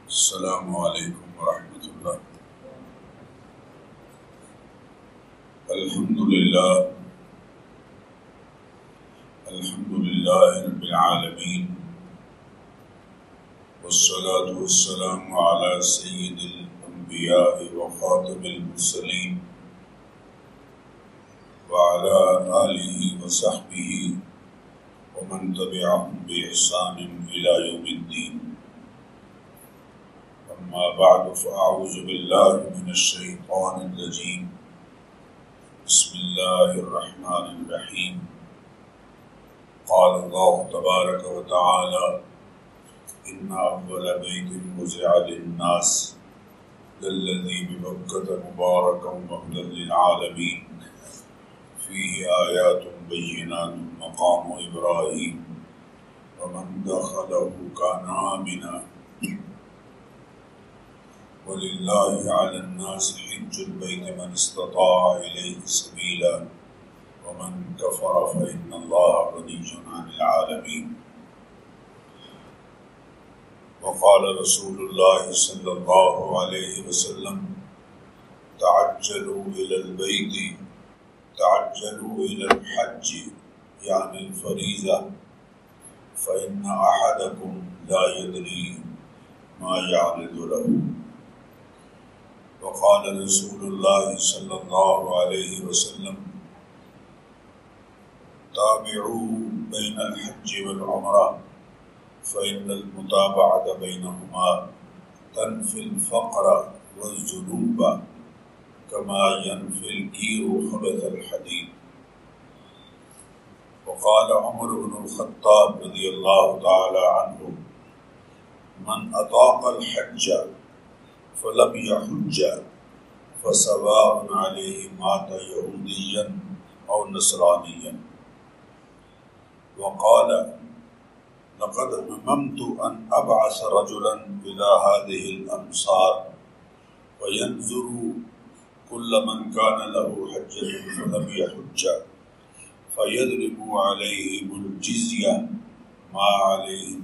السلام علیکم ورحمۃ اللہ۔ الحمد للہ رب العالمین، والصلاة والسلام علی سید الانبیاء وخاتم المرسلین وعلی آلہ وصحبہ ومن تبعهم بإحسان إلی یوم الدین۔ اما بعد فاعوذ باللہ من الشیطان الرجیم، بسم اللہ الرحمن الرحیم۔ قال اللہ تبارک وتعالی ان اول بیت وضع للناس للذی ببکۃ مبارکا وہدی للعالمین فیہ آیات بینات مقام ابراہیم ومن دخلہ کان آمنا وَلِلَّهِ عَلَى النَّاسِ حِجُّ الْبَيْتِ مَنِ اسْتَطَاعَ إِلَيْهِ سَبِيلًا وَمَنْ كَفَرَ فَإِنَّ اللَّهَ غَنِيٌّ عَنِ الْعَالَمِينَ۔ وقال رسول الله صلى الله عليه وسلم تعجلوا إلى الحج يعني الفريضة فإن أحدكم لا يدري ما يعرض له۔ وقال رسول الله صلى الله عليه وسلم تابعوا بين الحج والعمرة فإن المتابعة بينهما تنفي الفقر والذنوب كما ينفي الكير خبث الحديد۔ وقال عمر بن الخطاب رضي الله تعالى عنه من أطاق الحج فلم يحج فسواء عليه مات يهوديا أو نصرانيا۔ وقال لقد هممت أن أبعث رجلا إلى هذه الأمصار وينظر كل من كان له حجة فلم يحج فيضرب عليهم الجزية ما عليهم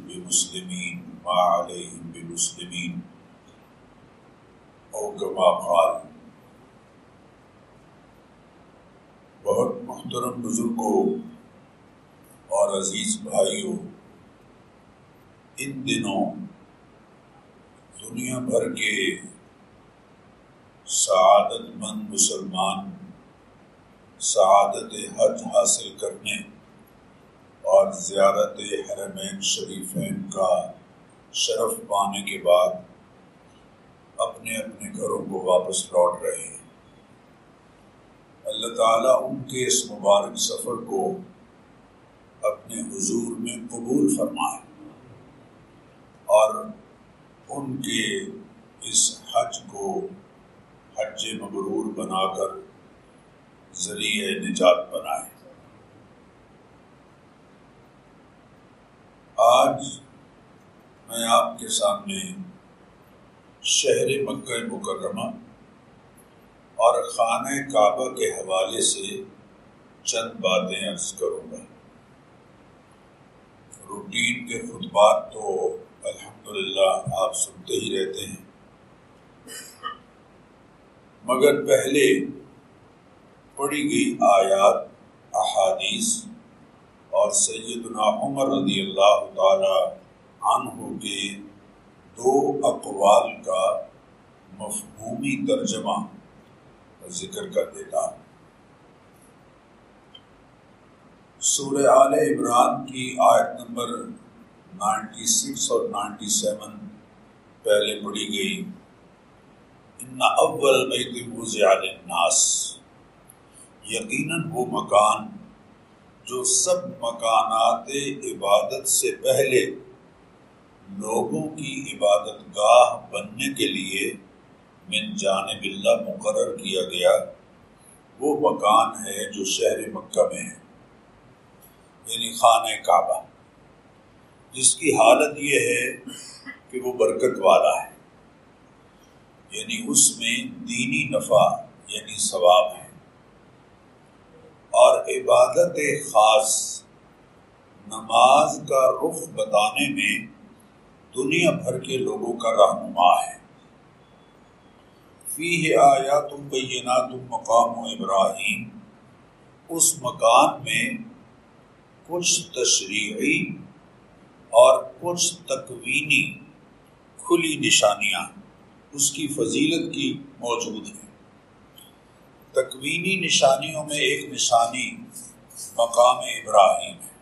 بمسلمين او کما قال۔ بہت محترم بزرگوں اور عزیز بھائیوں، ان دنوں دنیا بھر کے سعادت مند مسلمان سعادت حج حاصل کرنے اور زیارت حرمین شریفین کا شرف پانے کے بعد اپنے اپنے گھروں کو واپس لوٹ رہے ہیں۔ اللہ تعالیٰ ان کے اس مبارک سفر کو اپنے حضور میں قبول فرمائے اور ان کے اس حج کو حج مبرور بنا کر ذریعہ نجات بنائے۔ آج میں آپ کے سامنے شہر مکہ مکرمہ اور خانہ کعبہ کے حوالے سے چند باتیں عرض کروں گا۔ روٹین کے خطبات تو الحمدللہ آپ سنتے ہی رہتے ہیں، مگر پہلے پڑھی گئی آیات، احادیث اور سیدنا عمر رضی اللہ تعالی عنہ کے دو اقوال کا مفہومی ترجمہ ذکر کر دیتا ہوں۔ سورہ آل عمران کی آیت نمبر 96 اور 97 پہلے پڑھی گئی۔ ان اول بیت وضع للناس، یقیناً وہ مکان جو سب مکانات عبادت سے پہلے لوگوں کی عبادت گاہ بننے کے لیے من جانب اللہ مقرر کیا گیا، وہ مکان ہے جو شہر مکہ میں ہے، یعنی خانہ کعبہ، جس کی حالت یہ ہے کہ وہ برکت والا ہے، یعنی اس میں دینی نفع یعنی ثواب ہے، اور عبادت خاص نماز کا رخ بتانے میں دنیا بھر کے لوگوں کا رہنما ہے۔ فیہ آیات بینات مقام ابراہیم، اس مکان میں کچھ تشریعی اور کچھ تکوینی کھلی نشانیاں اس کی فضیلت کی موجود ہیں۔ تکوینی نشانیوں میں ایک نشانی مقام ابراہیم ہے۔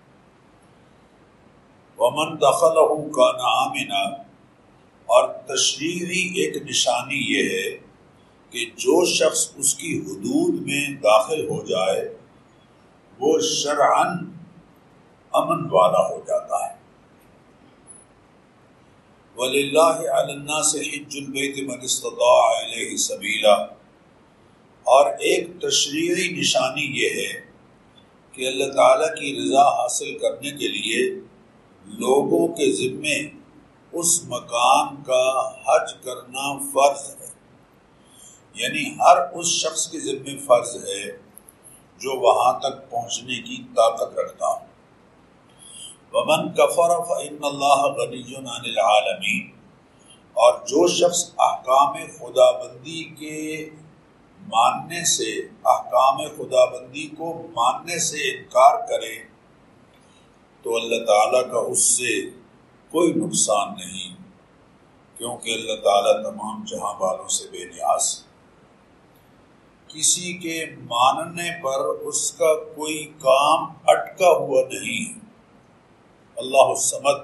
ومن دخلہ کان آمنا، اور تشریعی ایک نشانی یہ ہے کہ جو شخص اس کی حدود میں داخل ہو جائے وہ شرعاً امن والا ہو جاتا ہے۔ وَلِلَّهِ عَلَى النَّاسِ حِجُّ الْبَيْتِ مَنِ اسْتَطَاعَ إِلَيْهِ سَبِيلًا، اور ایک تشریعی نشانی یہ ہے کہ اللہ تعالیٰ کی رضا حاصل کرنے کے لیے لوگوں کے ذمے اس مکان کا حج کرنا فرض ہے، یعنی ہر اس شخص کے ذمے فرض ہے جو وہاں تک پہنچنے کی طاقت رکھتا ہو۔ وَمَنْ كَفَرَ فَإِنَّ اللَّهَ غَنِيٌّ عَنِ الْعَالَمِينَ، اور جو شخص احکام خدابندی کے ماننے سے، احکام خدابندی کو ماننے سے انکار کرے تو اللہ تعالیٰ کا اس سے کوئی نقصان نہیں، کیونکہ اللہ تعالیٰ تمام جہاں والوں سے بے نیاز ہے۔ کسی کے ماننے پر اس کا کوئی کام اٹکا ہوا نہیں۔ اللہ الصمد۔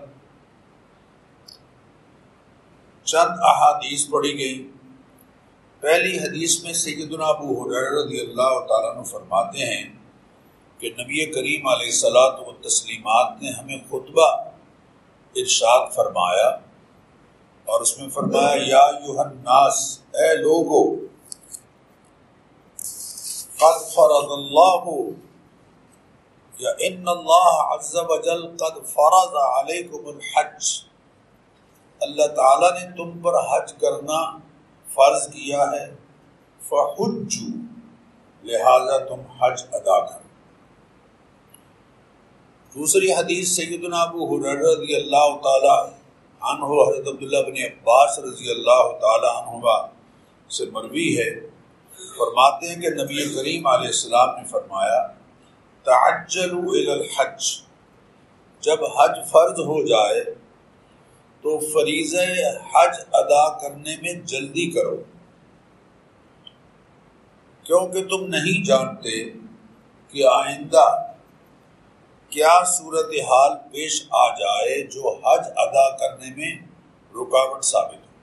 چند احادیث پڑھی گئی۔ پہلی حدیث میں سیدنا ابو ہریرہ رضی اللہ تعالیٰ عنہ فرماتے ہیں کہ نبی کریم علیہ الصلاۃ والتسلیمات نے ہمیں خطبہ ارشاد فرمایا، اور اس میں فرمایا یا ایھا الناس، اے لوگو، قد فرض اللہ، یا ان اللہ عز وجل قد فرض علیکم الحج، اللہ تعالیٰ نے تم پر حج کرنا فرض کیا ہے، فحجوا، لہذا تم حج ادا کرو۔ دوسری حدیث سیدنا ابو ہریرہ رضی اللہ تعالی عنہ حضرت عبداللہ بن عباس رضی اللہ تعالی عنہما سے مروی ہے، فرماتے ہیں کہ نبی کریم علیہ السلام نے فرمایا تعجلوا الی الحج، جب حج فرض ہو جائے تو فریضہ حج ادا کرنے میں جلدی کرو، کیونکہ تم نہیں جانتے کہ آئندہ کیا صورتحال پیش آ جائے جو حج ادا کرنے میں رکاوٹ ثابت ہو۔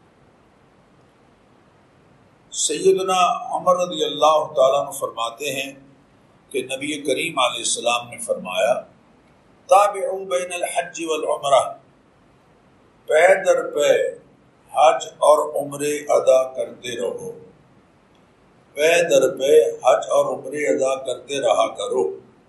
سیدنا عمر رضی اللہ تعالیٰ عنہ فرماتے ہیں کہ نبی کریم علیہ السلام نے فرمایا تابعوا بین الحج والعمرہ، پے در پے حج اور عمرے ادا کرتے رہو، پے در پے حج اور عمرے ادا کرتے رہا کرو۔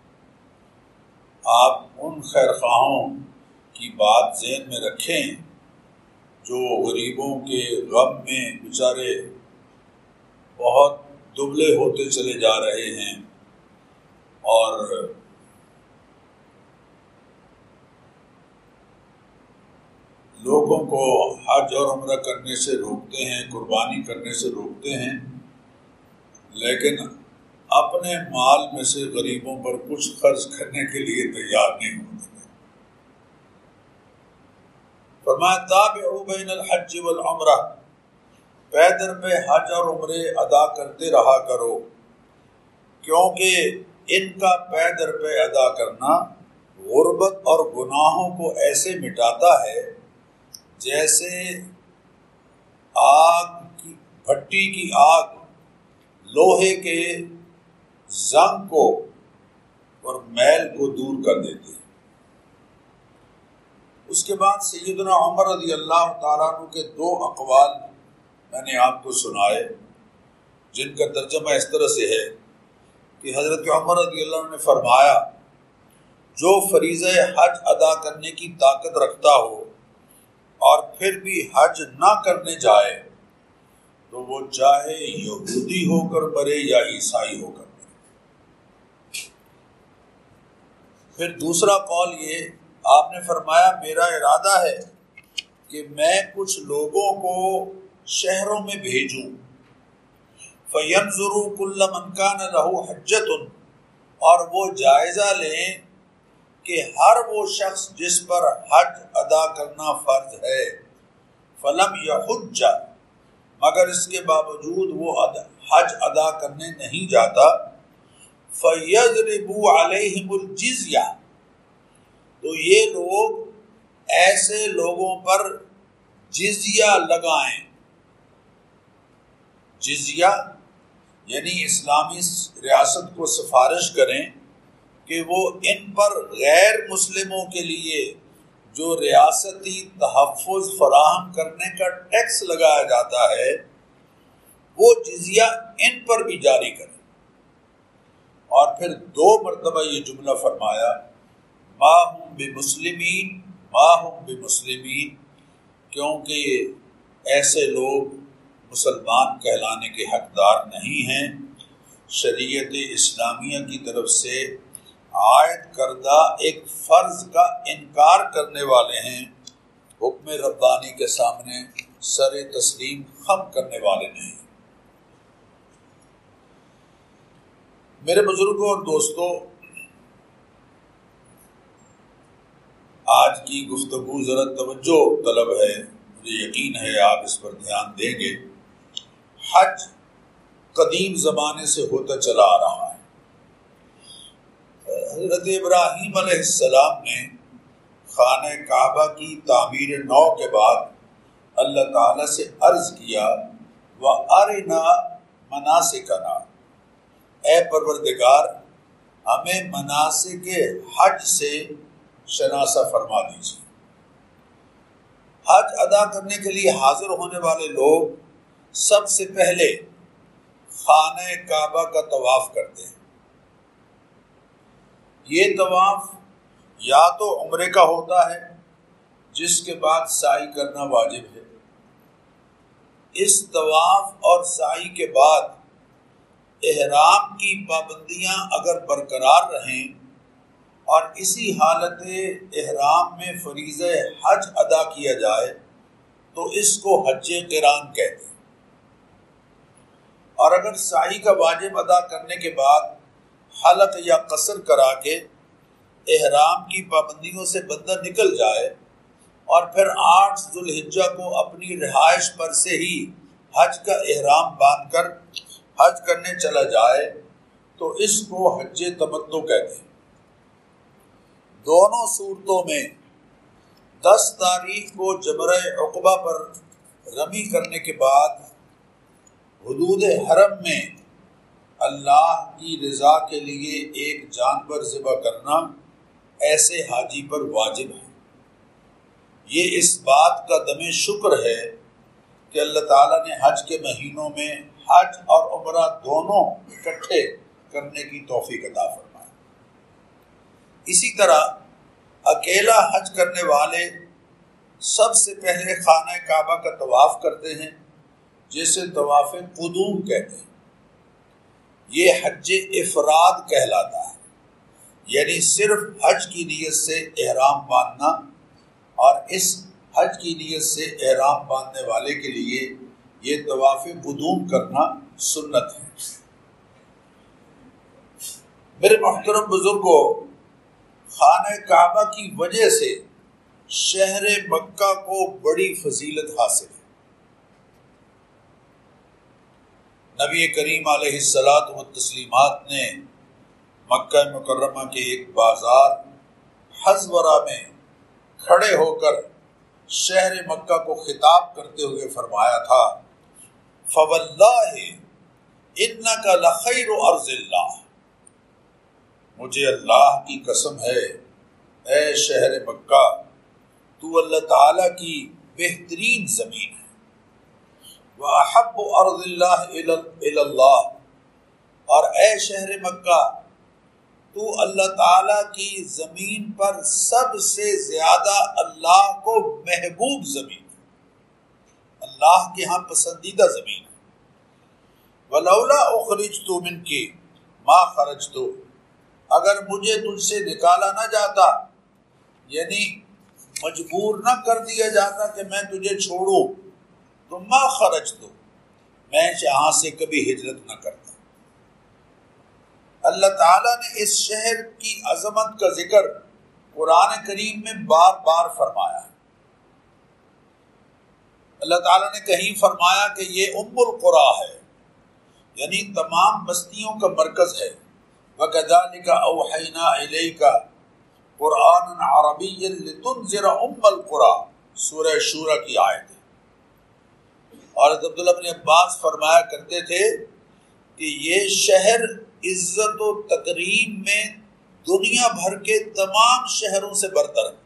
آپ ان خیرخواہوں کی بات ذہن میں رکھیں جو غریبوں کے غم میں بیچارے بہت دبلے ہوتے چلے جا رہے ہیں اور لوگوں کو حج اور عمرہ کرنے سے روکتے ہیں، قربانی کرنے سے روکتے ہیں، لیکن اپنے مال میں سے غریبوں پر کچھ خرچ کرنے کے لیے تیار نہیں ہوتے۔ فرمایا تابعوا بین الحج والعمرہ، پے در پہ حج اور عمرے ادا کرتے رہا کرو، کیونکہ ان کا پے در پہ ادا کرنا غربت اور گناہوں کو ایسے مٹاتا ہے جیسے آگ کی بھٹی کی آگ لوہے کے زنگ کو اور میل کو دور کر دیتے ہیں۔ اس کے بعد سیدنا عمر رضی اللہ تعالیٰ عنہ کے دو اقوال میں نے آپ کو سنائے، جن کا ترجمہ اس طرح سے ہے کہ حضرت عمر رضی اللہ عنہ نے فرمایا جو فریضہ حج ادا کرنے کی طاقت رکھتا ہو اور پھر بھی حج نہ کرنے جائے تو وہ چاہے یہودی ہو کر مرے یا عیسائی ہو کر مرے۔ پھر دوسرا قول یہ آپ نے فرمایا میرا ارادہ ہے کہ میں کچھ لوگوں کو شہروں میں بھیجوں، فَيَنْظُرُوا كُلَّ مَنْ كَانَ لَهُ حَجَّةٌ، اور وہ جائزہ لیں کہ ہر وہ شخص جس پر حج ادا کرنا فرض ہے، فَلَمْ يَحُجَّ، مگر اس کے باوجود وہ حج ادا کرنے نہیں جاتا، فَيَضْرِبُوا عَلَيْهِمُ الْجِزْيَةَ، تو یہ لوگ ایسے لوگوں پر جزیہ لگائیں۔ جزیہ یعنی اسلامی ریاست کو سفارش کریں کہ وہ ان پر غیر مسلموں کے لیے جو ریاستی تحفظ فراہم کرنے کا ٹیکس لگایا جاتا ہے وہ جزیہ ان پر بھی جاری کریں۔ اور پھر 2 مرتبہ یہ جملہ فرمایا، ما ہم بمسلمین، ما ہم بمسلمین، کیونکہ ایسے لوگ مسلمان کہلانے کے حقدار نہیں ہیں، شریعت اسلامیہ کی طرف سے عائد کردہ ایک فرض کا انکار کرنے والے ہیں، حکم ربانی کے سامنے سر تسلیم خم کرنے والے نہیں۔ میرے بزرگوں اور دوستوں، آج کی گفتگو ذرا توجہ طلب ہے، مجھے یقین ہے آپ اس پر دھیان دیں گے۔ حج قدیم زمانے سے ہوتا چلا آ رہا ہے۔ حضرت ابراہیم علیہ السلام نے خانہ کعبہ کی تعمیر نو کے بعد اللہ تعالیٰ سے عرض کیا، وَأَرِنَا مَنَاسِكَنَا، اے پروردگار ہمیں مناسک حج سے شناسا فرما دیجیے۔ حج ادا کرنے کے لیے حاضر ہونے والے لوگ سب سے پہلے خانہ کعبہ کا طواف کرتے ہیں۔ یہ طواف یا تو عمرے کا ہوتا ہے جس کے بعد سعی کرنا واجب ہے۔ اس طواف اور سعی کے بعد احرام کی پابندیاں اگر برقرار رہیں اور اسی حالت احرام میں فریضہ حج ادا کیا جائے تو اس کو حج قران کہتے ہیں۔ اور اگر سعی کا واجب ادا کرنے کے بعد حلق یا قصر کرا کے احرام کی پابندیوں سے بندہ نکل جائے اور پھر 8 ذوالحجہ کو اپنی رہائش پر سے ہی حج کا احرام باندھ کر حج کرنے چلا جائے تو اس کو حج تمتع کہتے ہیں۔ دونوں صورتوں میں 10 تاریخ کو جمرہ عقبہ پر رمی کرنے کے بعد حدود حرم میں اللہ کی رضا کے لیے ایک جانور ذبح کرنا ایسے حاجی پر واجب ہے۔ یہ اس بات کا دم شکر ہے کہ اللہ تعالیٰ نے حج کے مہینوں میں حج اور عمرہ دونوں اکٹھے کرنے کی توفیق عطا فرمائے۔ اسی طرح اکیلا حج کرنے والے سب سے پہلے خانہ کعبہ کا طواف کرتے ہیں جسے طواف قدوم کہتے ہیں۔ یہ حج افراد کہلاتا ہے، یعنی صرف حج کی نیت سے احرام باندھنا، اور اس حج کی نیت سے احرام باندھنے والے کے لیے یہ طواف قدوم کرنا سنت ہے۔ میرے محترم بزرگوں، خانہ کعبہ کی وجہ سے شہر مکہ کو بڑی فضیلت حاصل ہے۔ نبی کریم علیہ الصلاۃ والتسلیمات نے مکہ مکرمہ کے ایک بازار حزورہ میں کھڑے ہو کر شہر مکہ کو خطاب کرتے ہوئے فرمایا تھا، فواللہ انک لخیر ارض اللہ، مجھے اللہ کی قسم ہے اے شہر مکہ تو اللہ تعالی کی بہترین زمین ہے، وَأَحَبُّ أَرْضِ اللَّهِ إِلَى اللَّهِ، اور اے شہر مکہ تو اللہ تعالیٰ کی زمین پر سب سے زیادہ اللہ کو محبوب زمین ہے، اللہ کے ہاں پسندیدہ زمین ہے۔ وَلَوْلَا أُخْرِجْتُ مِنْكِ مَا خَرَجْتُ، اگر مجھے تجھ سے نکالا نہ جاتا، یعنی مجبور نہ کر دیا جاتا کہ میں تجھے چھوڑوں تو ما خرجت، میں یہاں سے کبھی ہجرت نہ کرتا۔ اللہ تعالیٰ نے اس شہر کی عظمت کا ذکر قرآن کریم میں بار بار فرمایا ہے۔ اللہ تعالیٰ نے کہیں فرمایا کہ یہ ام القریٰ ہے، یعنی تمام بستیوں کا مرکز ہے۔ وَكَذَلِكَ أَوْحَيْنَا إِلَيْكَ قُرْآنًا عَرَبِيًّا لِتُنذِرَ أُمَّ الْقُرَىٰ، سورہ شورى کی آیت ہے۔ اور عبداللہ بن عباس فرمایا کرتے تھے کہ یہ شہر عزت و تکریم میں دنیا بھر کے تمام شہروں سے برتر ہے۔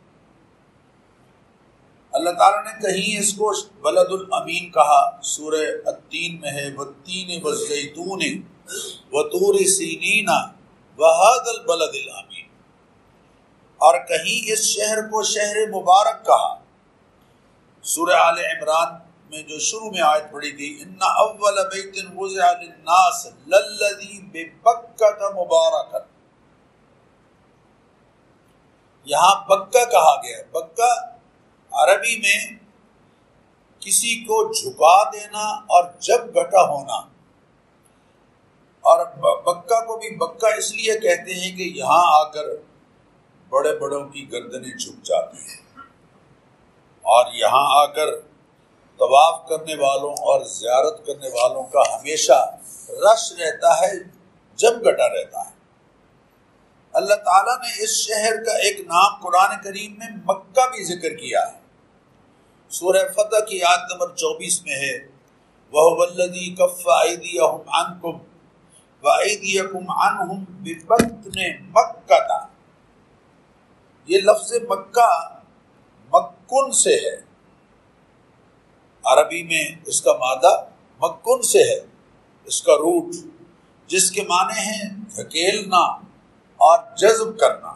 اللہ تعالیٰ نے کہیں اس کو بلد الامین کہا، سورہ التین میں ہے، والتین والزیتون وطور سینین وہذا البلد الامین، اور کہیں اس شہر کو شہر مبارک کہا، سورہ آل عمران میں جو شروع میں آیت پڑھی گئی، ان اول بیت وضع للناس للذی ببکۃ مبارکا، یہاں بکہ کہا گیا۔ بکہ عربی میں کسی کو جھکا دینا اور جب گھٹا ہونا، اور بکہ کو بھی بکہ اس لیے کہتے ہیں کہ یہاں آ کر بڑے بڑوں کی گردنیں جھک جاتی ہیں، اور یہاں آ کر طواف کرنے والوں اور زیارت کرنے والوں کا ہمیشہ رش رہتا ہے، جب گھٹا رہتا ہے۔ اللہ تعالیٰ نے اس شہر کا ایک نام قرآن کریم میں مکہ بھی ذکر کیا ہے، سورہ فتح کی آیت نمبر 24 میں ہے، وَهُوَ الَّذِي كَفَّ أَيْدِيَهُمْ عَنْكُمْ وَأَيْدِيَكُمْ عَنْهُمْ بِبَطْنِ مَكَّةَ، یہ لفظ مکہ مکن سے ہے، عربی میں اس کا مادہ مکن سے ہے، اس کا روٹ، جس کے معنی ہیں دھکیلنا اور جذب کرنا۔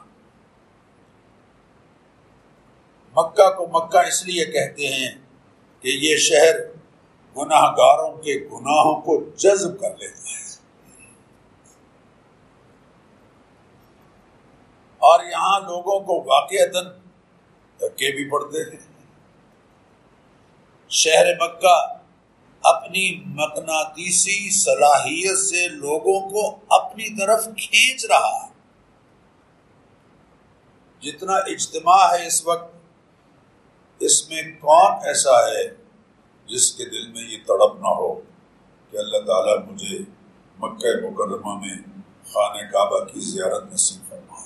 مکہ کو مکہ اس لیے کہتے ہیں کہ یہ شہر گناہ گاروں کے گناہوں کو جذب کر لیتا ہے، اور یہاں لوگوں کو واقعتاً دھکے بھی پڑتے ہیں۔ شہر مکہ اپنی مقناطیسی صلاحیت سے لوگوں کو اپنی طرف کھینچ رہا ہے۔ جتنا اجتماع ہے اس وقت، اس میں کون ایسا ہے جس کے دل میں یہ تڑپ نہ ہو کہ اللہ تعالیٰ مجھے مکہ مکرمہ میں خانہ کعبہ کی زیارت نصیب فرمائے۔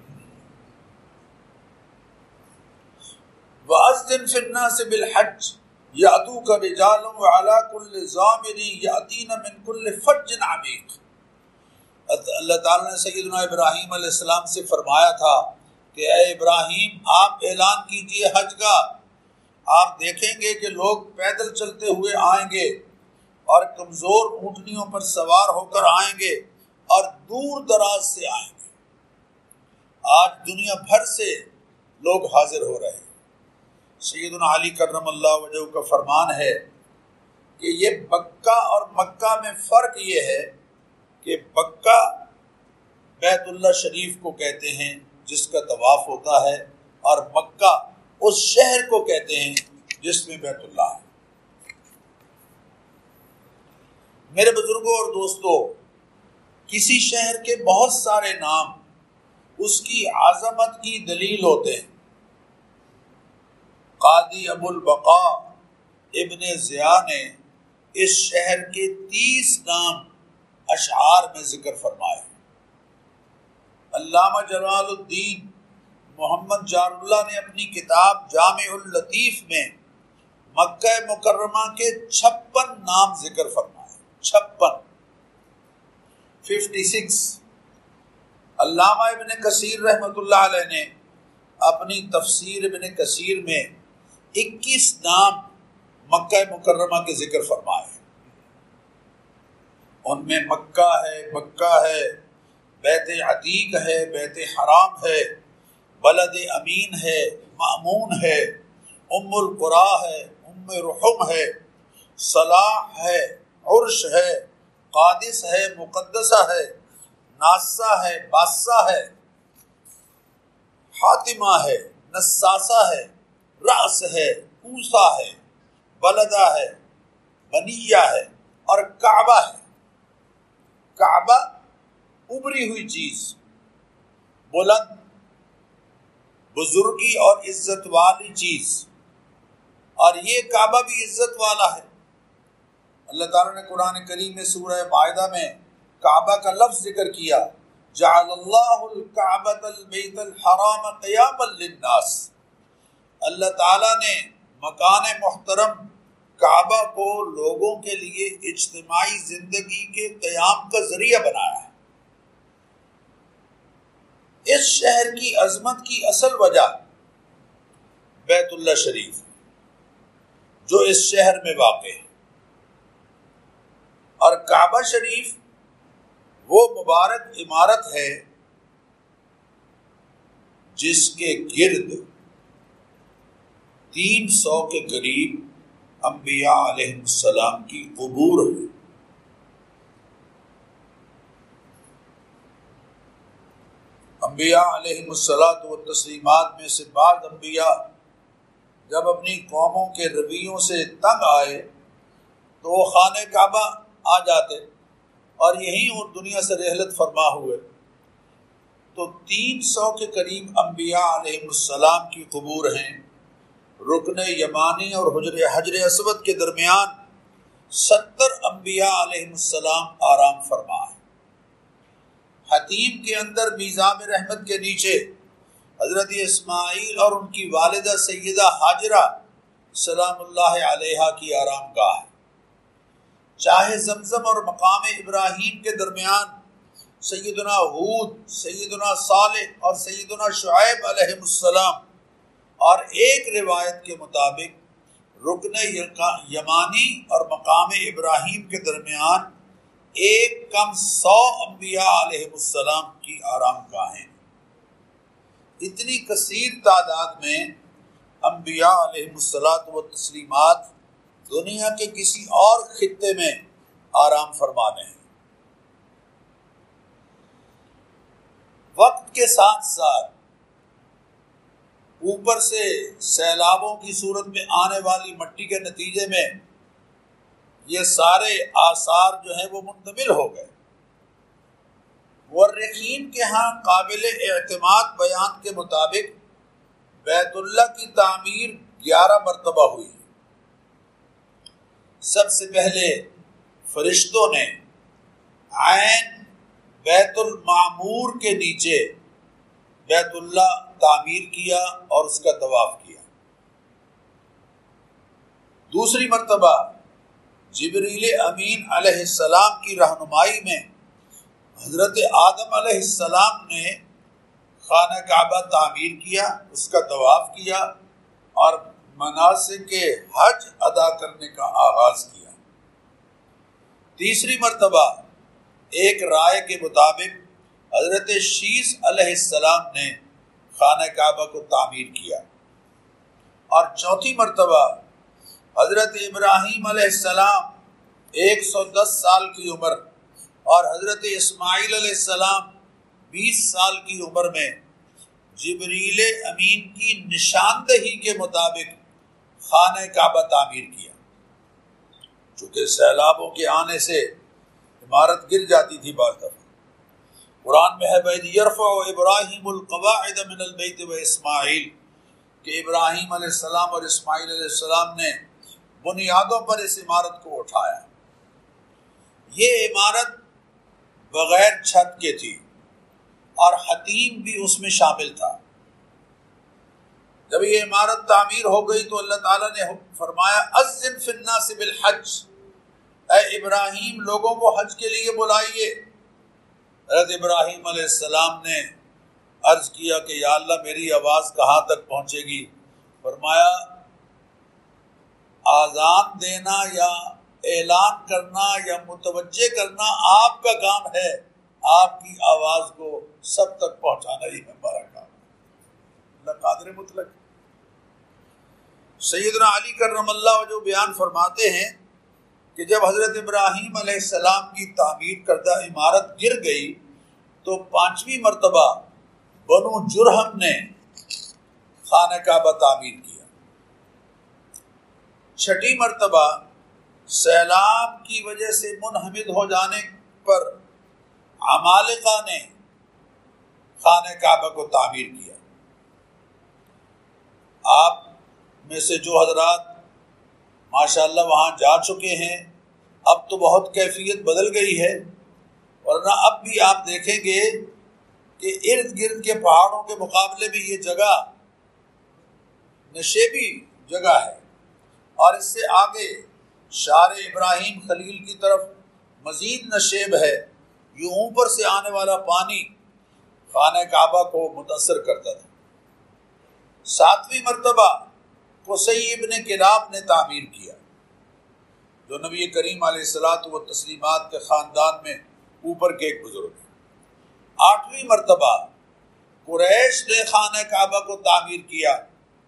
وَأَذِّن فِي النَّاسِ بِالْحَجِّ یأتوک رجالا وعلی کل ضامر یأتین من کل فج عمیق۔ اللہ تعالیٰ نے سیدنا ابراہیم علیہ السلام سے فرمایا تھا کہ اے ابراہیم، آپ اعلان کیجئے حج کا، آپ دیکھیں گے کہ لوگ پیدل چلتے ہوئے آئیں گے اور کمزور اونٹنیوں پر سوار ہو کر آئیں گے اور دور دراز سے آئیں گے۔ آج دنیا بھر سے لوگ حاضر ہو رہے ہیں۔ سیدنا علی کرم اللہ وجہہ کا فرمان ہے کہ یہ بکہ اور مکہ میں فرق یہ ہے کہ بکہ بیت اللہ شریف کو کہتے ہیں جس کا طواف ہوتا ہے، اور مکہ اس شہر کو کہتے ہیں جس میں بیت اللہ ہے۔ میرے بزرگوں اور دوستو، کسی شہر کے بہت سارے نام اس کی عظمت کی دلیل ہوتے ہیں۔ قاضی ابو البقاء ابن ضیاء نے اس شہر کے 30 نام اشعار میں ذکر فرمائے۔ علامہ جلال الدین محمد جار اللہ نے اپنی کتاب جامع اللطیف میں مکہ مکرمہ کے 56 نام ذکر فرمائے۔ 56 علامہ ابن کثیر رحمۃ اللہ علیہ نے اپنی تفسیر ابن کثیر میں 21 نام مکہ مکرمہ کے ذکر فرمائے۔ ان میں مکہ ہے، بکہ ہے، بیت عتیق ہے، بیت حرام ہے، بلد امین ہے، مأمون ہے، ام القریٰ ہے، ام رحم ہے، صلاح ہے، عرش ہے، قادس ہے، مقدسہ ہے، ناسہ ہے، باسہ ہے، حاتمہ ہے، نساسہ ہے، راس ہے، کوسا ہے، بلدہ ہے، بنیہ ہے اور کعبہ ہے۔ کعبہ ابری ہوئی چیز، بلند، بزرگی اور عزت والی چیز، اور یہ کعبہ بھی عزت والا ہے۔ اللہ تعالیٰ نے قرآن کریم میں سورہ مائدہ میں کعبہ کا لفظ ذکر کیا، جعل اللہ الکعبۃ البیت الحرام قیاما للناس۔ اللہ تعالیٰ نے مکان محترم کعبہ کو لوگوں کے لیے اجتماعی زندگی کے قیام کا ذریعہ بنایا ہے۔ اس شہر کی عظمت کی اصل وجہ بیت اللہ شریف جو اس شہر میں واقع ہے، اور کعبہ شریف وہ مبارک عمارت ہے جس کے گرد 300 کے قریب انبیاء علیہ السلام کی قبور ہے۔ انبیاء علیہ التسلیمات میں سے بعض انبیاء جب اپنی قوموں کے رویوں سے تنگ آئے تو وہ خانہ کعبہ آ جاتے اور یہیں وہ دنیا سے رحلت فرما ہوئے۔ تو 300 کے قریب انبیاء علیہ السلام کی قبور ہیں۔ رکن یمانی اور حجر اسود کے درمیان 70 انبیاء علیہ السلام آرام فرما ہے۔ حتیم کے اندر میزاب رحمت کے نیچے حضرت اسماعیل اور ان کی والدہ سیدہ ہاجرہ سلام اللہ علیہا کی آرام گاہ ہے۔ چاہے زمزم اور مقام ابراہیم کے درمیان سیدنا ہود، سیدنا صالح اور سیدنا شعیب علیہ السلام، اور ایک روایت کے مطابق رکن یمانی اور مقام ابراہیم کے درمیان ایک کم 100 انبیاء علیہ السلام کی آرام گاہیں۔ اتنی کثیر تعداد میں انبیاء علیہ الصلاۃ والتسلیمات دنیا کے کسی اور خطے میں آرام فرمانے ہیں۔ وقت کے ساتھ ساتھ اوپر سے سیلابوں کی صورت میں آنے والی مٹی کے نتیجے میں یہ سارے آثار جو ہیں وہ منتقل ہو گئے۔ مورخین کے ہاں قابل اعتماد بیان کے مطابق بیت اللہ کی تعمیر 11 مرتبہ ہوئی۔ سب سے پہلے فرشتوں نے عین بیت المعمور کے نیچے بیت اللہ تعمیر کیا اور اس کا طواف کیا۔ دوسری مرتبہ جبریل امین علیہ السلام کی رہنمائی میں حضرت آدم علیہ السلام نے خانہ کعبہ تعمیر کیا، اس کا طواف کیا اور مناسک حج ادا کرنے کا آغاز کیا۔ تیسری مرتبہ ایک رائے کے مطابق حضرت شیس علیہ السلام نے خانہ کعبہ کو تعمیر کیا، اور چوتھی مرتبہ حضرت ابراہیم علیہ السلام 110 سال کی عمر اور حضرت اسماعیل علیہ السلام 20 سال کی عمر میں جبریل امین کی نشاندہی کے مطابق خانہ کعبہ تعمیر کیا۔ چونکہ سیلابوں کے آنے سے عمارت گر جاتی تھی بعض دفعہ۔ قرآن میں ہے وَإِذْ يَرْفَعُ إِبْرَاهِيمُ الْقَوَاعِدَ مِنَ الْبَيْتِ وَإِسْمَاعِيلُ کہ ابراہیم علیہ السلام اور اسماعیل علیہ السلام نے بنیادوں پر اس عمارت کو اٹھایا۔ یہ عمارت بغیر چھت کے تھی اور حتیم بھی اس میں شامل تھا۔ جب یہ عمارت تعمیر ہو گئی تو اللہ تعالیٰ نے فرمایا اذن فی الناس بالحج، اے ابراہیم لوگوں کو حج کے لیے بلائیے۔ حضرت ابراہیم علیہ السلام نے عرض کیا کہ یا اللہ میری آواز کہاں تک پہنچے گی؟ فرمایا آذان دینا یا اعلان کرنا یا متوجہ کرنا آپ کا کام ہے، آپ کی آواز کو سب تک پہنچانا ہی ہمارا کام ہے۔ اللہ قادر مطلق۔ سیدنا علی کرم اللہ جو بیان فرماتے ہیں کہ جب حضرت ابراہیم علیہ السلام کی تعمیر کردہ عمارت گر گئی تو 5ویں مرتبہ بنو جرہم نے خانہ کعبہ تعمیر کیا۔ چھٹی مرتبہ سیلاب کی وجہ سے منہمد ہو جانے پر عمالقہ نے خانہ کعبہ کو تعمیر کیا۔ آپ میں سے جو حضرات ماشاءاللہ وہاں جا چکے ہیں، اب تو بہت کیفیت بدل گئی ہے، ورنہ اب بھی آپ دیکھیں گے کہ ارد گرد کے پہاڑوں کے مقابلے میں یہ جگہ نشیبی جگہ ہے، اور اس سے آگے شار ابراہیم خلیل کی طرف مزید نشیب ہے۔ یہ اوپر سے آنے والا پانی خانہ کعبہ کو متاثر کرتا تھا۔ ساتویں مرتبہ قصی ابن کلاب نے تعمیر کیا، جو نبی کریم علیہ الصلوۃ والتسلیمات کے خاندان میں اوپر کے ایک بزرگ ہیں۔ آٹھویں مرتبہ قریش نے خانہ کعبہ کو تعمیر کیا،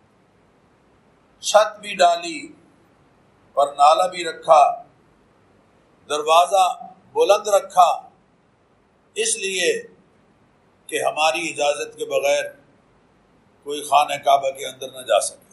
چھت بھی ڈالی، پر نالا بھی رکھا، دروازہ بلند رکھا، اس لیے کہ ہماری اجازت کے بغیر کوئی خانہ کعبہ کے اندر نہ جا سکے۔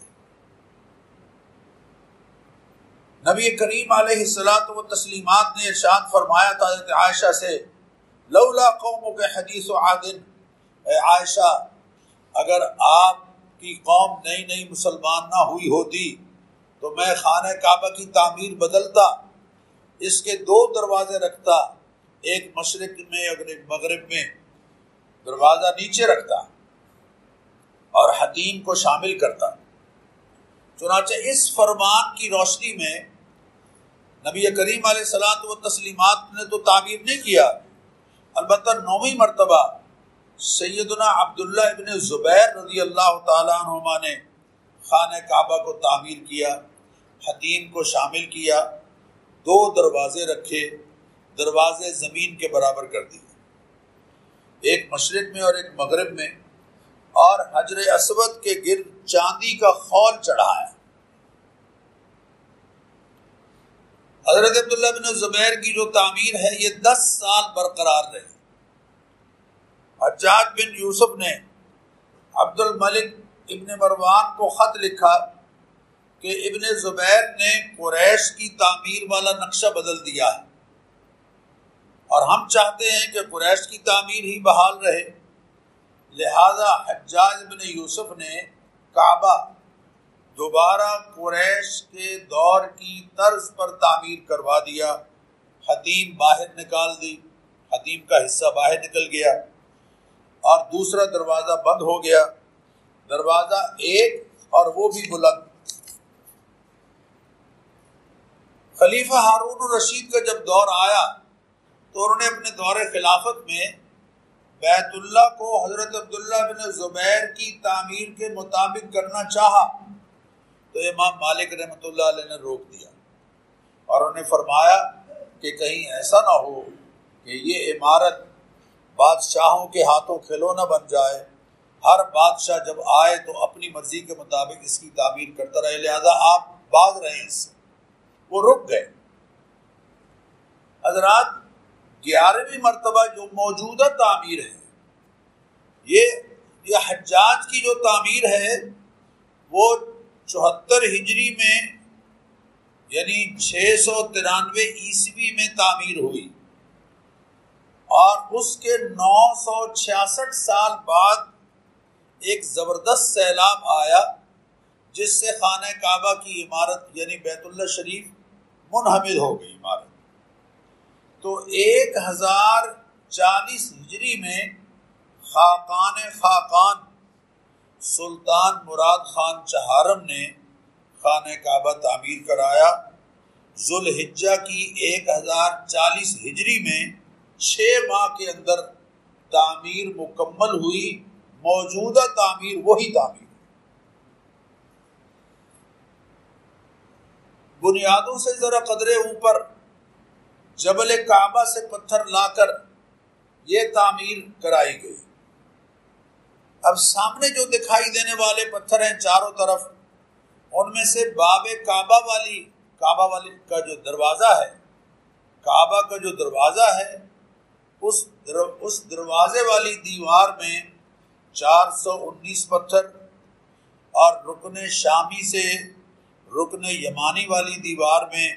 نبی کریم علیہ الصلوۃ والتسلیمات نے ارشاد فرمایا تھا حضرت عائشہ سے، لولا قومک حدیث عہد، اے عائشہ اگر آپ کی قوم نئی مسلمان نہ ہوئی ہوتی تو میں خانہ کعبہ کی تعمیر بدلتا، اس کے 2 دروازے رکھتا، ایک مشرق میں اور ایک مغرب میں، دروازہ نیچے رکھتا اور حتیم کو شامل کرتا۔ چنانچہ اس فرمان کی روشنی میں نبی کریم علیہ الصلوۃ والتسلیمات نے تو تعمیر نہیں کیا، البتہ 9ویں مرتبہ سیدنا عبداللہ ابن زبیر رضی اللہ تعالیٰ عنہما نے خانہ کعبہ کو تعمیر کیا، حتیم کو شامل کیا، 2 دروازے رکھے، دروازے زمین کے برابر کر دیے، ایک مشرق میں اور ایک مغرب میں، اور حجر اسود کے گرد چاندی کا خول چڑھایا۔ حضرت عبداللہ بن زبیر کی جو تعمیر ہے یہ 10 سال برقرار رہی۔ حجاج بن یوسف نے عبد الملک ابن مروان کو خط لکھا کہ ابن زبیر نے قریش کی تعمیر والا نقشہ بدل دیا ہے، اور ہم چاہتے ہیں کہ قریش کی تعمیر ہی بحال رہے، لہذا حجاج بن یوسف نے کعبہ دوبارہ قریش کے دور کی طرز پر تعمیر کروا دیا، حتیم باہر نکال دی، حتیم کا حصہ باہر نکل گیا اور دوسرا دروازہ بند ہو گیا، دروازہ ایک اور وہ بھی بلند۔ خلیفہ ہارون الرشید کا جب دور آیا تو انہوں نے اپنے دور خلافت میں بیت اللہ کو حضرت عبداللہ بن زبیر کی تعمیر کے مطابق کرنا چاہا، تو امام مالک رحمۃ اللہ علیہ نے روک دیا، اور انہوں نے فرمایا کہ کہیں ایسا نہ ہو کہ یہ عمارت بادشاہوں کے ہاتھوں کھلونا بن جائے، ہر بادشاہ جب آئے تو اپنی مرضی کے مطابق اس کی تعمیر کرتا رہے، لہذا آپ باز رہیں اس سے۔ وہ رک گئے۔ حضرات 11ویں مرتبہ جو موجودہ تعمیر ہے، یہ حجاج کی جو تعمیر ہے وہ 74 ہجری میں یعنی 693 عیسوی میں تعمیر ہوئی، اور اس کے 966 سال بعد ایک زبردست سیلاب آیا جس سے خانہ کعبہ کی عمارت یعنی بیت اللہ شریف منہمد ہو گئی عمارت۔ تو 1040 ہجری میں خاقان سلطان مراد خان چہارم نے خانہ کعبہ تعمیر کرایا۔ ذوالحجہ کی 1040 ہجری میں 6 ماہ کے اندر تعمیر مکمل ہوئی، موجودہ تعمیر وہی تعمیر۔ بنیادوں سے ذرا قدرے اوپر جبل کعبہ سے پتھر لا کر یہ تعمیر کرائی گئی۔ اب سامنے جو دکھائی دینے والے پتھر ہیں چاروں طرف، ان میں سے باب کعبہ والی کا جو دروازہ ہے، کعبہ کا جو دروازہ ہے، اس دروازے والی دیوار میں 419 پتھر، اور رکن شامی سے رکن یمانی والی دیوار میں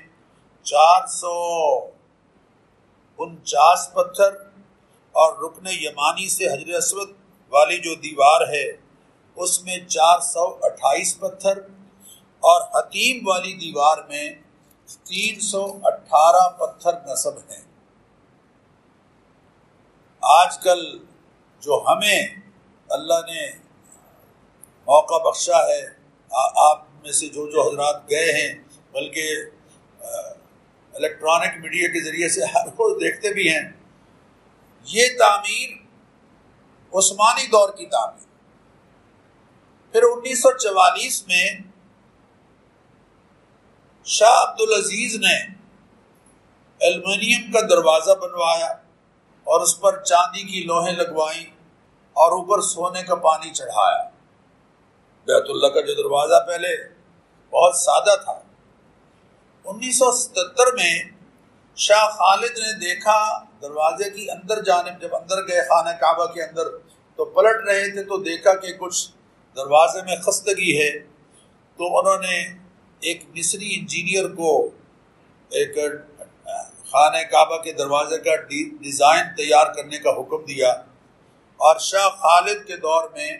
449 پتھر، اور رکن یمانی سے حجر اسود والی جو دیوار ہے اس میں 428 پتھر، اور حتیم والی دیوار میں 318 پتھر نصب ہیں۔ آج کل جو ہمیں اللہ نے موقع بخشا ہے، آپ میں سے جو حضرات گئے ہیں، بلکہ الیکٹرانک میڈیا کے ذریعے سے ہر روز دیکھتے بھی ہیں، یہ تعمیر عثمانی دور کی تعمیر۔ پھر 1944 میں شاہ عبدالعزیز نے ایلومینیم کا دروازہ بنوایا اور اس پر چاندی کی لوہیں لگوائیں اور اوپر سونے کا پانی چڑھایا۔ بیت اللہ کا جو دروازہ پہلے بہت سادہ تھا۔ 1977 میں شاہ خالد نے دیکھا دروازے کی اندر جانب، جب اندر گئے خانہ کعبہ کے اندر تو پلٹ رہے تھے تو دیکھا کہ کچھ دروازے میں خستگی ہے، تو انہوں نے ایک مصری انجینئر کو ایک خانہ کعبہ کے دروازے کا ڈیزائن تیار کرنے کا حکم دیا، اور شاہ خالد کے دور میں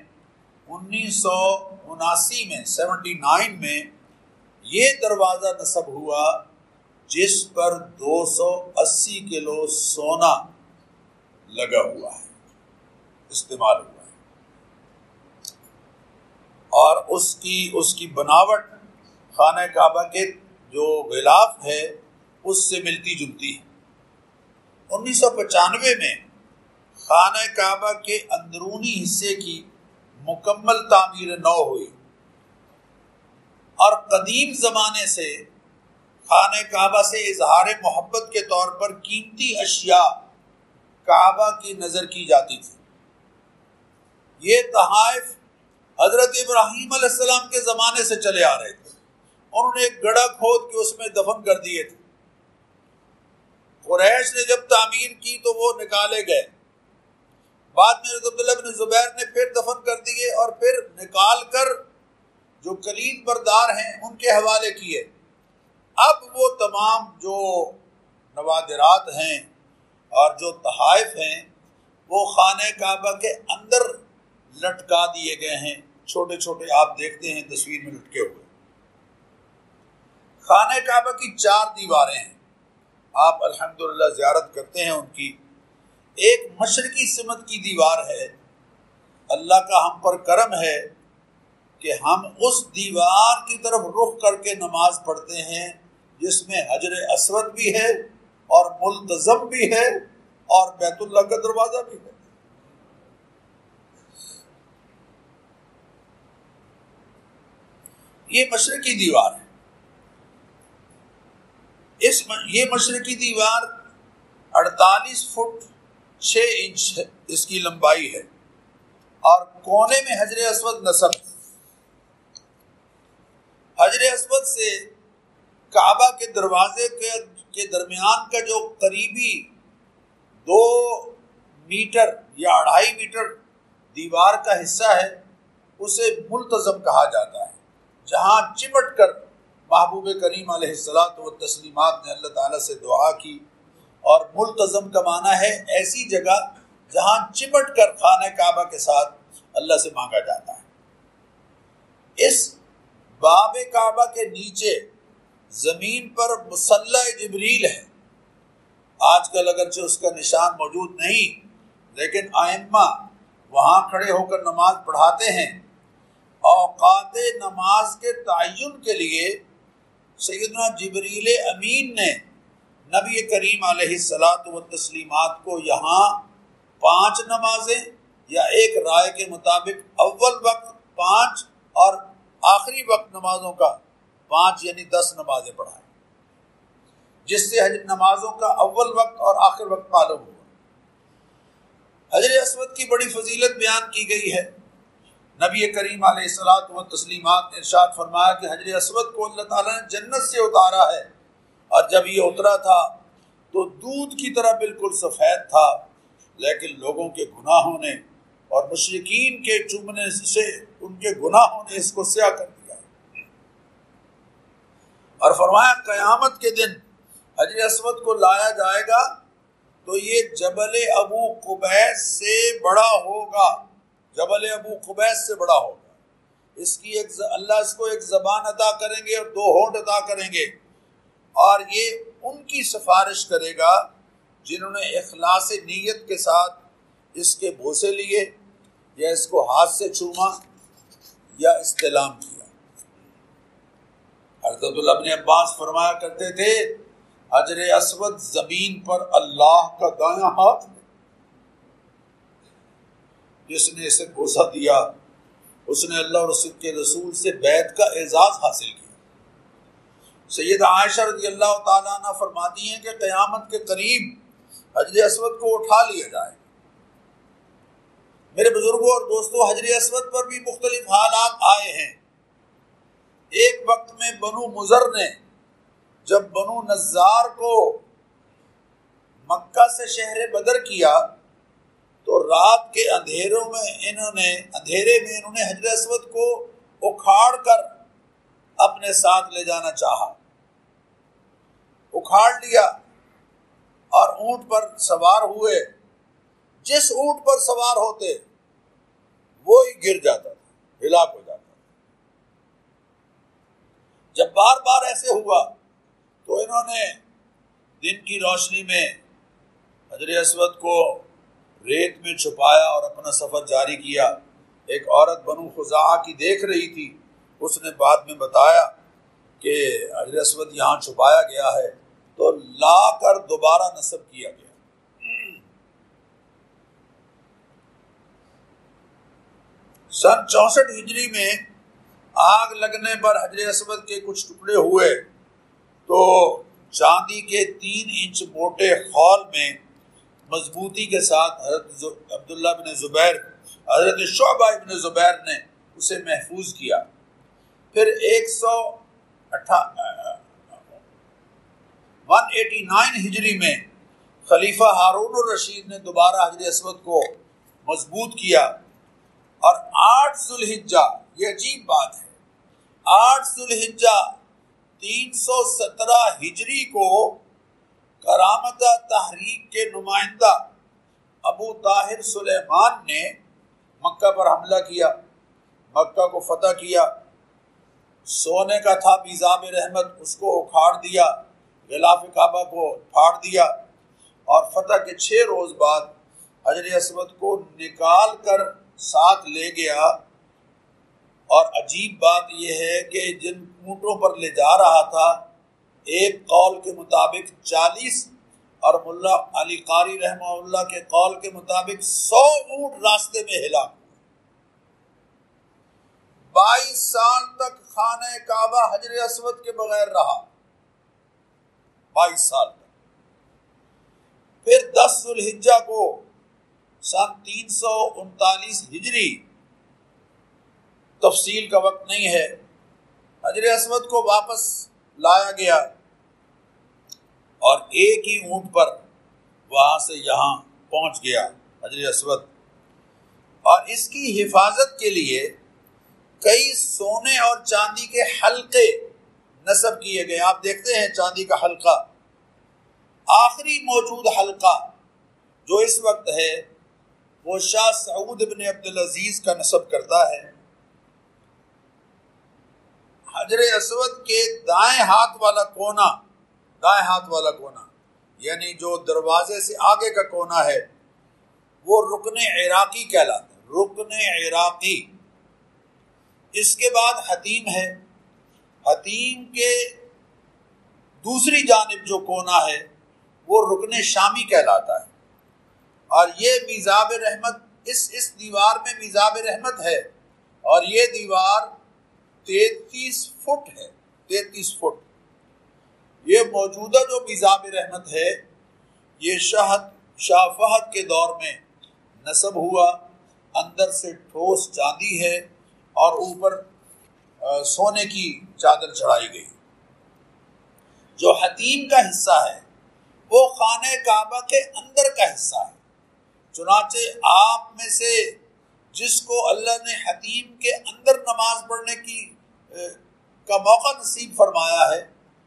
1979 میں 79 میں یہ دروازہ نصب ہوا، جس پر 280 کلو سونا لگا ہوا ہے، استعمال ہوا ہے، اور اس کی بناوٹ خانہ کعبہ کے جو غلاف ہے اس سے ملتی جلتی ہے۔ 1995 میں خانہ کعبہ کے اندرونی حصے کی مکمل تعمیر نو ہوئی، اور قدیم زمانے سے خانہ کعبہ سے اظہار محبت کے طور پر قیمتی اشیاء کعبہ کی نظر کی جاتی تھی۔ یہ تحائف حضرت ابراہیم علیہ السلام کے زمانے سے چلے آ رہے تھے، انہوں نے ایک گڑھا کھود کے اس میں دفن کر دیے تھے۔ قریش نے جب تعمیر کی تو وہ نکالے گئے، بعد میں حضرت عبداللہ بن زبیر نے پھر دفن کر دیے، اور پھر نکال کر جو کلید بردار ہیں ان کے حوالے کیے۔ اب وہ تمام جو نوادرات ہیں اور جو تحائف ہیں وہ خانہ کعبہ کے اندر لٹکا دیے گئے ہیں، چھوٹے چھوٹے آپ دیکھتے ہیں تصویر میں لٹکے ہوئے۔ خانہ کعبہ کی 4 دیواریں ہیں، آپ الحمدللہ زیارت کرتے ہیں ان کی۔ ایک مشرقی سمت کی دیوار ہے، اللہ کا ہم پر کرم ہے کہ ہم اس دیوار کی طرف رخ کر کے نماز پڑھتے ہیں جس میں حجر اسود بھی ہے اور ملتزم بھی ہے اور بیت اللہ کا دروازہ بھی ہے۔ یہ مشرقی دیوار ہے۔ یہ مشرقی دیوار 48 فٹ 6 انچ اس کی لمبائی ہے، اور کونے میں حجر اسود نصب ہے۔ حجر اسود سے کعبہ کے دروازے کے درمیان کا جو قریبی 2 میٹر یا 2.5 میٹر دیوار کا حصہ ہے اسے ملتزم کہا جاتا ہے، جہاں چمٹ کر محبوب کریم علیہ الصلاۃ والتسلیمات نے اللہ تعالیٰ سے دعا کی، اور ملتزم کا معنی ہے ایسی جگہ جہاں چمٹ کر خانہ کعبہ کے ساتھ اللہ سے مانگا جاتا ہے۔ اس باب کعبہ کے نیچے زمین پر مصلی جبریل ہے۔ آج کل اگرچہ اس کا نشان موجود نہیں، لیکن ائمہ وہاں کھڑے ہو کر نماز پڑھاتے ہیں۔ اوقات نماز کے تعین کے لیے سیدنا جبریل امین نے نبی کریم علیہ الصلاۃ والتسلیمات کو یہاں 5 نمازیں، یا ایک رائے کے مطابق اول وقت 5 اور آخری وقت نمازوں کا 5 یعنی 10 نمازیں پڑھائیں، جس سے نمازوں کا اول وقت اور آخر وقت معلوم ہوا۔ حجر اسود کی بڑی فضیلت بیان کی گئی ہے۔ نبی کریم علیہ الصلاۃ والتسلیمات نے ارشاد فرمایا کہ حجر اسود کو اللہ تعالیٰ نے جنت سے اتارا ہے، اور جب یہ اترا تھا تو دودھ کی طرح بالکل سفید تھا، لیکن لوگوں کے گناہوں نے اور مشرکین کے چومنے سے ان کے گناہوں نے اس کو سیاہ کر دیا۔ اور فرمایا قیامت کے دن حجر اسود کو لایا جائے گا تو یہ جبل ابو قبیس سے بڑا ہوگا، جبل ابو قبیس سے بڑا ہوگا۔ اس کی اللہ اس کو ایک زبان عطا کریں گے اور 2 ہونٹ عطا کریں گے، اور یہ ان کی سفارش کرے گا جنہوں نے اخلاص نیت کے ساتھ اس کے بوسے لیے یا اس کو ہاتھ سے چوما یا استلام کیا۔ حضرت ابن عباس فرمایا کرتے تھے حجر اسود زمین پر اللہ کا دایاں ہاتھ ہے، جس نے اسے بوسہ دیا اس نے اللہ اور اس کے رسول سے بیعت کا اعزاز حاصل کیا۔ سیدہ عائشہ رضی اللہ تعالیٰ عنہ فرماتی ہیں کہ قیامت کے قریب حجر اسود کو اٹھا لیا جائے۔ میرے بزرگوں اور دوستوں، حجر اسود پر بھی مختلف حالات آئے ہیں۔ ایک وقت میں بنو مضر نے جب بنو نزار کو مکہ سے شہر بدر کیا تو رات کے اندھیرے میں انہوں نے حجر اسود کو اکھاڑ کر اپنے ساتھ لے جانا چاہا، اکھاڑ لیا اور اونٹ پر سوار ہوئے۔ جس اونٹ پر سوار ہوتے وہی گر جاتا تھا، ہلاک ہو جاتا تھا۔ جب بار بار ایسے ہوا تو انہوں نے دن کی روشنی میں حجر اسود کو ریت میں چھپایا اور اپنا سفر جاری کیا۔ ایک عورت بنو خزاعہ کی دیکھ رہی تھی، اس نے بعد میں بتایا کہ حجر اسود یہاں چھپایا گیا ہے، تو لا کر دوبارہ نصب کیا گیا۔ سن 64 ہجری میں آگ لگنے پر حجر اسود کے کچھ ٹکڑے ہوئے تو چاندی کے 3 انچ موٹے خول میں مضبوطی کے ساتھ حضرت عبداللہ بن زبیر، حضرت شعبہ بن زبیر نے اسے محفوظ کیا۔ پھر 189 ہجری میں خلیفہ ہارون الرشید نے دوبارہ حجر اسود کو مضبوط کیا، اور 8 ذوالحجہ، یہ عجیب بات ہے، 8 ذوالحجہ 317 ہجری کو کرامتہ تحریک کے نمائندہ ابو طاہر سلیمان نے مکہ پر حملہ کیا، مکہ کو فتح کیا۔ سونے کا تھا میزاب رحمت، اس کو اکھاڑ دیا، غلاف کعبہ کو پھاڑ دیا، اور فتح کے 6 روز بعد حجر اسود کو نکال کر ساتھ لے گیا۔ اور عجیب بات یہ ہے کہ جن اونٹوں پر لے جا رہا تھا، ایک قول کے مطابق 40 اور ملا علی قاری رحمہ اللہ کے قول کے مطابق 100 اونٹ راستے میں ہلاک ہوئے۔ 22 سال تک خانہ کعبہ حجر اسود کے بغیر رہا، 22 سال تک۔ پھر 10 ذوالحجہ کو سن 339 ہجری، تفصیل کا وقت نہیں ہے، حجر اسود کو واپس لایا گیا، اور ایک ہی اونٹ پر وہاں سے یہاں پہنچ گیا حجر اسود۔ اور اس کی حفاظت کے لیے کئی سونے اور چاندی کے حلقے نصب کیے گئے۔ آپ دیکھتے ہیں چاندی کا حلقہ، آخری موجود حلقہ جو اس وقت ہے وہ شاہ سعود بن عبدالعزیز کا نصب کرتا ہے۔ حجر اسود کے دائیں ہاتھ والا کونا یعنی جو دروازے سے آگے کا کونا ہے وہ رکن عراقی کہلاتا ہے، رکن عراقی۔ اس کے بعد حتیم ہے، حتیم کے دوسری جانب جو کونا ہے وہ رکن شامی کہلاتا ہے۔ اور یہ میزاب رحمت، اس دیوار میں میزاب رحمت ہے، اور یہ دیوار 33 فٹ ہے، 33 فٹ۔ یہ موجودہ جو میزاب رحمت ہے یہ شاہ فہد کے دور میں نصب ہوا، اندر سے ٹھوس چاندی ہے اور اوپر سونے کی چادر چڑھائی گئی۔ جو حتیم کا حصہ ہے وہ خانہ کعبہ کے اندر کا حصہ ہے۔ چنانچہ آپ میں سے جس کو اللہ نے حتیم کے اندر نماز پڑھنے کا موقع نصیب فرمایا ہے،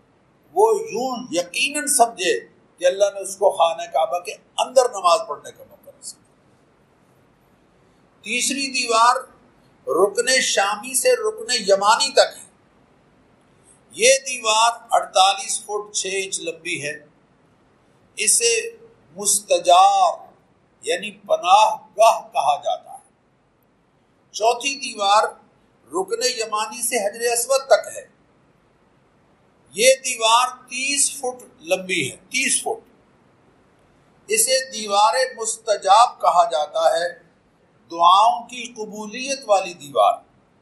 وہ یوں یقیناً سمجھے کہ اللہ نے اس کو خانہ کعبہ کے اندر نماز پڑھنے کا موقع نصیب کیا۔ تیسری دیوار رکن شامی سے رکن یمانی تک ہے۔ یہ دیوار 48 فٹ 6 انچ لمبی ہے۔ اسے مستجار یعنی پناہ گاہ کہا جاتا ہے۔ چوتھی دیوار رکن یمانی سے حجر اسود تک ہے۔ یہ دیوار 30 فٹ لمبی ہے، 30 فٹ۔ اسے دیوار مستجاب کہا جاتا ہے، دعاؤں کی قبولیت والی دیوار۔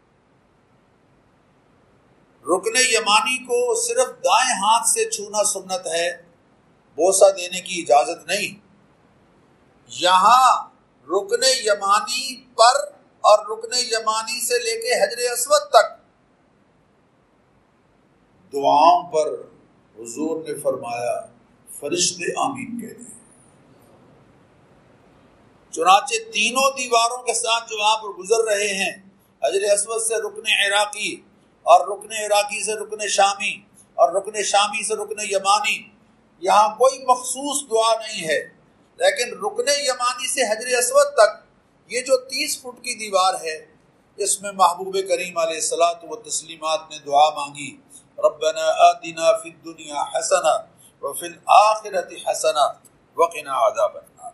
رکن یمانی کو صرف دائیں ہاتھ سے چھونا سنت ہے، بوسہ دینے کی اجازت نہیں۔ یہاں رکن یمانی پر اور رکن یمانی سے لے کے حجر اسود تک دعاؤں پر حضور نے فرمایا فرشتے آمین کہتے ہیں۔ چنانچہ تینوں دیواروں کے ساتھ جو آپ گزر رہے ہیں، حجر اسود سے رکن عراقی اور رکن عراقی سے رکن شامی اور رکن شامی سے رکن یمانی، یہاں کوئی مخصوص دعا نہیں ہے، لیکن رکن یمانی سے حجر اسود تک یہ جو 30 فٹ کی دیوار ہے، اس میں محبوب کریم علیہ الصلاۃ والتسلیمات نے دعا مانگی، ربنا آتنا فی الدنیا حسنہ وفی الآخرۃ حسنہ وقنا عذاب النار۔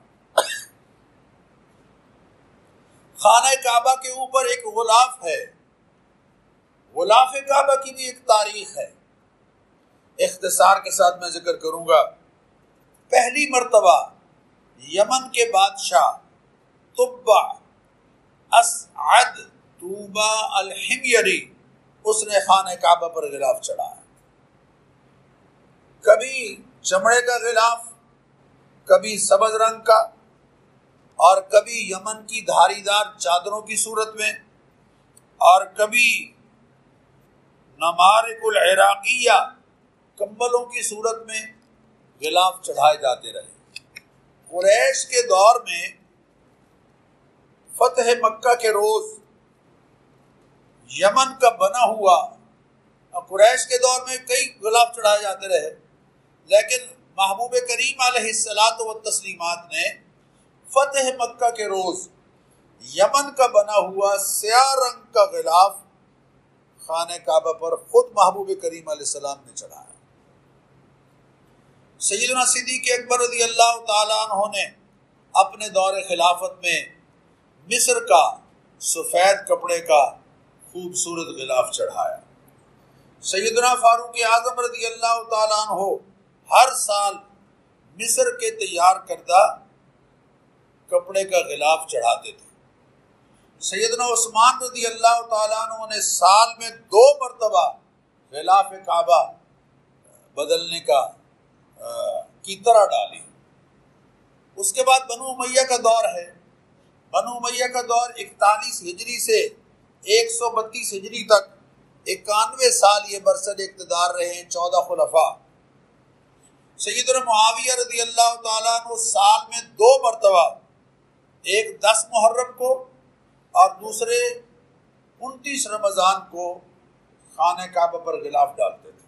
خانہ کعبہ کے اوپر ایک غلاف ہے۔ غلاف کعبہ کی بھی ایک تاریخ ہے، اختصار کے ساتھ میں ذکر کروں گا۔ پہلی مرتبہ یمن کے بادشاہ طبع اسعد طوبہ الحمیری، اس نے خانہ کعبہ پر غلاف چڑھایا۔ کبھی چمڑے کا غلاف، کبھی سبز رنگ کا، اور کبھی یمن کی دھاری دار چادروں کی صورت میں، اور کبھی نمارق العراقیہ کمبلوں کی صورت میں غلاف چڑھائے جاتے رہے۔ قریش کے دور میں فتح مکہ کے روز یمن کا بنا ہوا، قریش کے دور میں کئی غلاف چڑھائے جاتے رہے، لیکن محبوب کریم علیہ الصلاۃ والتسلیمات نے فتح مکہ کے روز یمن کا بنا ہوا سیاہ رنگ کا غلاف خانہ کعبہ پر خود محبوب کریم علیہ السلام نے چڑھایا۔ سیدنا صدیق اکبر رضی اللہ تعالیٰ عنہ نے اپنے دور خلافت میں مصر کا سفید کپڑے کا خوبصورت غلاف چڑھایا۔ سیدنا فاروق اعظم رضی اللہ تعالیٰ عنہ ہر سال مصر کے تیار کردہ کپڑے کا غلاف چڑھاتے تھے۔ سیدنا عثمان رضی اللہ تعالیٰ عنہ نے سال میں 2 مرتبہ غلاف کعبہ بدلنے کی طرح ڈالی۔ اس کے بعد بنو امیہ کا دور ہے۔ بنو امیہ کا دور 41 ہجری سے 132 ہجری تک 91 سال یہ برسر اقتدار رہے ہیں 14 خلفاء۔ سیدنا معاویہ رضی اللہ تعالیٰ عنہ سال میں 2 مرتبہ، ایک 10 محرم کو اور دوسرے 29 رمضان کو خانہ کعبہ پر غلاف ڈالتے تھے۔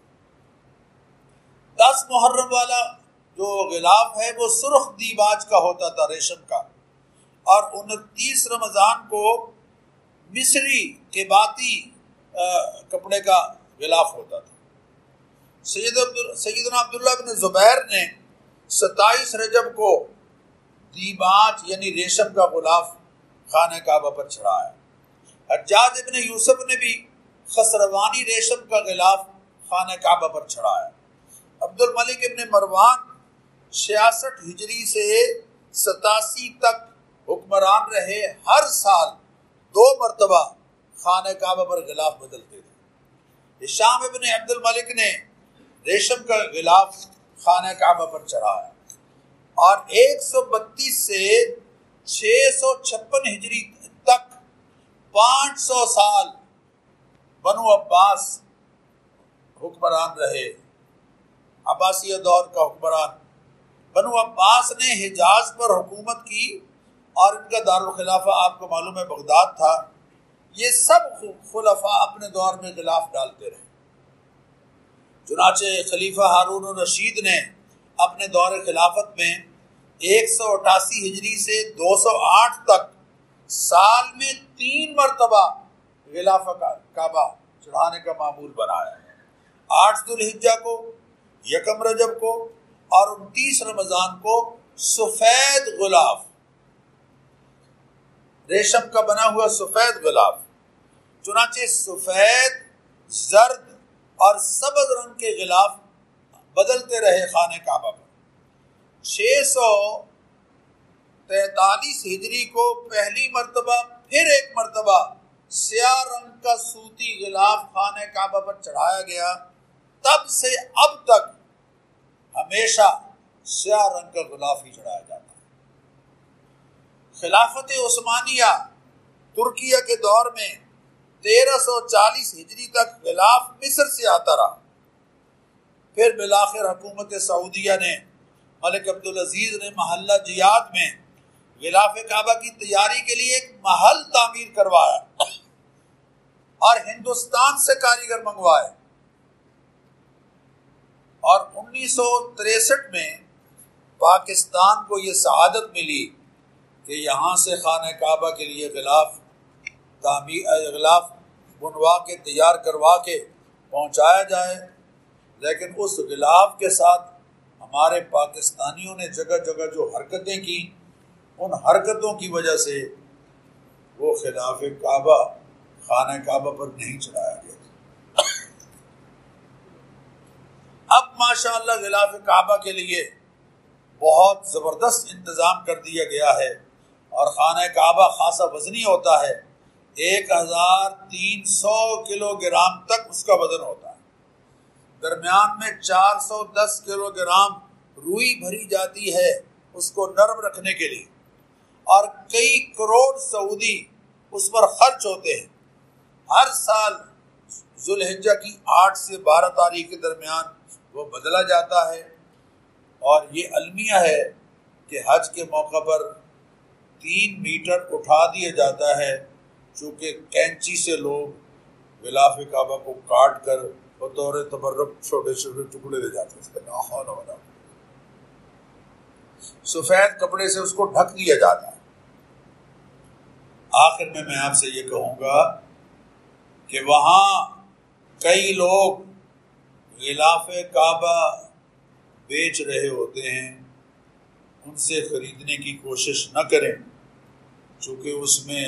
10 محرم والا جو غلاف ہے وہ سرخ دیباج کا ہوتا تھا، ریشم کا، اور 29 رمضان کو مصری کے باتی کپڑے کا غلاف ہوتا تھا۔ سیدنا عبداللہ بن زبیر نے 27 رجب کو دیباج یعنی ریشم کا غلاف خانہ کعبہ پر چڑھایا۔ حجاج ابن یوسف نے بھی خسروانی ریشم کا غلاف خانہ کعبہ پر چڑھایا۔ عبد الملک ابن مروان 66 ہجری سے 87 تک حکمران رہے، ہر سال 2 مرتبہ خانہ کعبہ پر غلاف بدلتے تھے۔ ہشام ابن عبد الملک نے ریشم کا غلاف خانہ کعبہ پر چڑھایا، اور 132 سے 656 ہجری تک 500 سال بنو عباس حکمران رہے، عباسیہ دور کا حکمران۔ بنو عباس نے حجاز پر حکومت کی، اور ان کا دارالخلافہ آپ کو معلوم ہے بغداد تھا۔ یہ سب خلفاء اپنے دور میں غلاف ڈالتے رہے۔ چنانچہ خلیفہ ہارون الرشید نے اپنے دور خلافت میں 188 ہجری سے 208 تک سال میں 3 مرتبہ غلاف کعبہ چڑھانے کا معمول بنایا ہے، 8 ذوالحجہ کو، 1 رجب کو اور 29 رمضان کو سفید غلاف، ریشم کا بنا ہوا سفید غلاف، چنانچہ سفید، زرد اور سبز رنگ کے غلاف بدلتے رہے خانہ کعبہ پر۔ 643 ہجری کو پہلی مرتبہ پھر ایک مرتبہ سیاہ رنگ کا سوتی غلاف خانہ کعبہ پر چڑھایا گیا، تب سے اب تک ہمیشہ سیاہ رنگ کا غلاف ہی چڑھایا جاتا ہے۔ خلافت عثمانیہ ترکیہ کے دور میں 1340 ہجری تک غلاف مصر سے آتا رہا، پھر بالآخر حکومت سعودیہ نے ملک عبدالعزیز نے محلہ جیاد میں غلاف کعبہ کی تیاری کے لیے ایک محل تعمیر کروایا اور ہندوستان سے کاریگر منگوائے، اور 1963 میں پاکستان کو یہ سعادت ملی کہ یہاں سے خانہ کعبہ کے لیے غلاف بنوا کے تیار کروا کے پہنچایا جائے، لیکن اس غلاف کے ساتھ ہمارے پاکستانیوں نے جگہ جگہ جو حرکتیں کی، ان حرکتوں کی وجہ سے وہ خلاف کعبہ خانہ کعبہ پر نہیں چڑھایا گیا۔ اب ماشاءاللہ غلاف کعبہ کے لیے بہت زبردست انتظام کر دیا گیا ہے، اور خانہ کعبہ خاصا وزنی ہوتا ہے، 1300 کلو گرام تک اس کا وزن ہوتا ہے۔ درمیان میں 410 کلو گرام روئی بھری جاتی ہے اس کو نرم رکھنے کے لیے، اور کئی کروڑ سعودی اس پر خرچ ہوتے ہیں۔ ہر سال ذوالحجہ کی 8 سے 12 تاریخ کے درمیان وہ بدلا جاتا ہے، اور یہ المیہ ہے کہ حج کے موقع پر 3 میٹر اٹھا دیا جاتا ہے، چونکہ کینچی سے لوگ غلاف کعبہ کو کاٹ کر بطور تبرک چھوٹے چھوٹے ٹکڑے لے جاتے ہیں، سفید کپڑے سے اس کو ڈھک دیا جاتا ہے۔ آخر میں آپ سے یہ کہوں گا کہ وہاں کئی لوگ غلاف کعبہ بیچ رہے ہوتے ہیں، ان سے خریدنے کی کوشش نہ کریں، چونکہ اس میں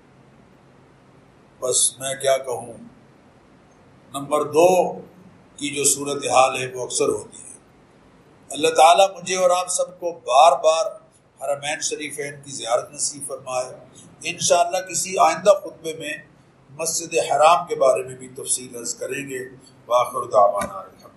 بس میں کیا کہوں، نمبر 2 کی جو صورتحال ہے وہ اکثر ہوتی ہے۔ اللہ تعالیٰ مجھے اور آپ سب کو بار بار حرمین شریفین کی زیارت نصیب فرمائے۔ انشاءاللہ کسی آئندہ خطبے میں مسجد حرام کے بارے میں بھی تفصیل عرض کریں گے۔ وآخر دعوانا الحمد